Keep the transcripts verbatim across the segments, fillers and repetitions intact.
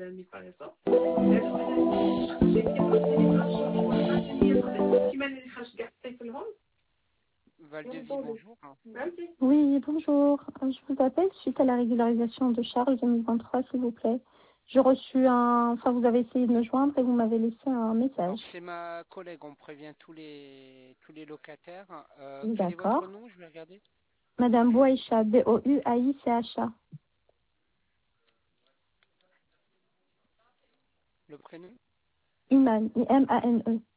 mi pare so. Valdevi, bonjour. Oui, bonjour. Euh, Je vous appelle suite à la régularisation de charges deux mille vingt-trois, s'il vous plaît. J'ai reçu un... Enfin, vous avez essayé de me joindre et vous m'avez laissé un Alors message. c'est ma collègue, on prévient tous les tous les locataires. Euh, quel est votre D'accord. nom? Je vais regarder. Madame Bouaïcha, B O U A I C H A. Le prénom? Iman, I M A N E.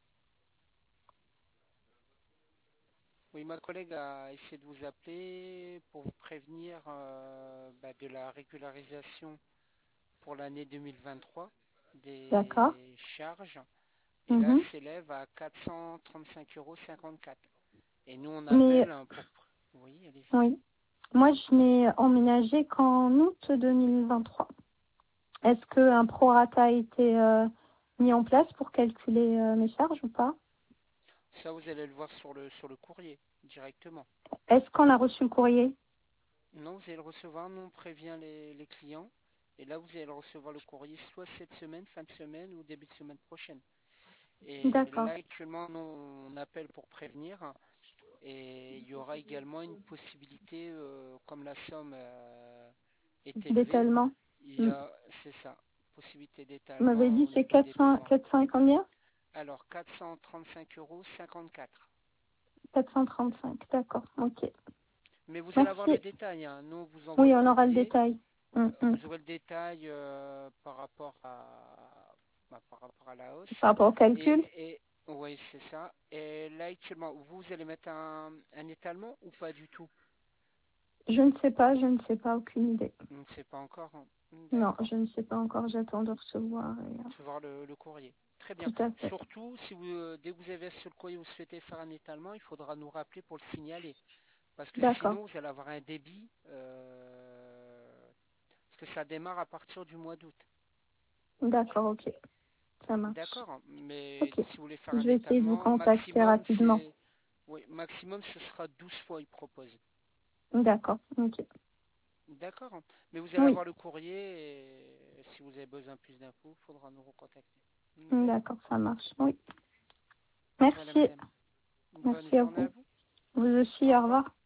Oui, ma collègue a essayé de vous appeler pour vous prévenir euh, bah, de la régularisation pour l'année deux mille vingt-trois D'accord. des charges. Et là, Mhm. s'élève à quatre cent trente-cinq euros cinquante-quatre. Et nous, on Mais, appelle hein, pour... Oui, allez-y. oui. Moi, je n'ai emménagé qu'en août deux mille vingt-trois. Est-ce qu'un prorata a été euh, mis en place pour calculer euh, mes charges ou pas? Ça, vous allez le voir sur le, sur le courrier, directement. Est-ce qu'on a reçu le courrier? Non, vous allez le recevoir. Nous, on prévient les, les clients. Et là, vous allez recevoir le courrier soit cette semaine, fin de semaine ou début de semaine prochaine. Et D'accord. là, actuellement, nous, on appelle pour prévenir. Et il y aura également une possibilité, euh, comme la somme euh, est élevée, D'étalement. il y Mm. a, c'est ça, possibilité Vous m'avez d'étalement dit au c'est niveau quatre des cents, paiements. quatre cents et combien? Alors, quatre cent trente-cinq euros cinquante-quatre. quatre cent trente-cinq, d'accord, ok. Mais vous allez avoir le Merci. détail, hein. Nous, on vous envoie Oui, le on aura le courrier. détail. Mm, mm. Vous aurez le détail euh, par rapport à, bah, par rapport à la hausse. Par rapport au calcul? Et, et oui, c'est ça. Et là, actuellement, vous allez mettre un, un étalement ou pas du tout? Je ne sais pas, je ne sais pas, aucune idée. On ne sait pas encore, hein. Non, D'accord. je ne sais pas encore, j'attends de recevoir. Et, euh, Je vais voir le, le courrier. Très bien. tout à fait. Surtout, si vous, euh, dès que vous avez sur le courrier, vous souhaitez faire un étalement, il faudra nous rappeler pour le signaler. Parce que D'accord, sinon, vous allez avoir un débit, euh, parce que ça démarre à partir du mois d'août. d'accord, ok. Ça marche. D'accord. Mais Ok. si vous voulez faire Je un vais essayer de vous étalement, contacter maximum, rapidement. c'est, oui, maximum, ce sera douze fois, il propose. D'accord, ok. D'accord. Mais vous allez Oui, avoir le courrier et si vous avez besoin de plus d'infos, il faudra nous recontacter. D'accord. d'accord, ça marche. Oui. Voilà, Merci. madame. Une bonne Merci à journée à vous. vous. Vous aussi, Au au revoir. revoir.